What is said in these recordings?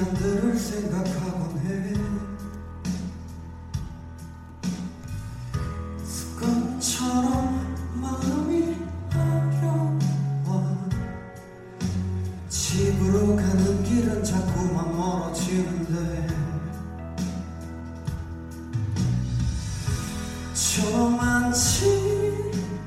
시간들을 생각하곤 해. 습관처럼 마음이 아려와 집으로 가는 길은 자꾸만 멀어지는데 저만치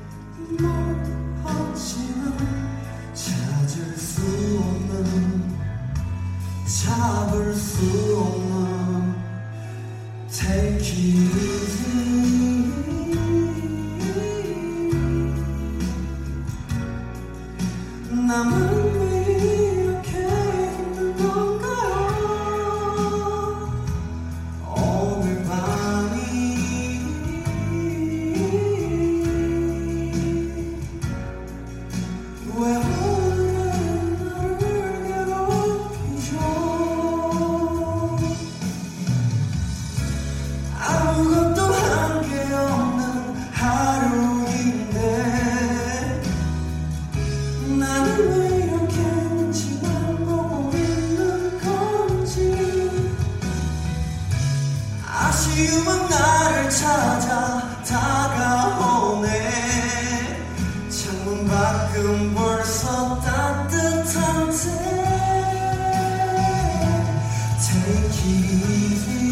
멀어지는 찾을 수 없는 잡을 수 없는 Take it easy. 나만 왜 이렇게 힘든 건가요? 오늘 밤이 왜 오늘 나를 괴롭히죠? 아무것도 한 게 없는 하루인데 나는 왜 이렇게 눈치만 보고 있는 건지. 아쉬움은 나를 찾아 다가오네. 창문 밖은 벌써 따뜻한데 Take it easy.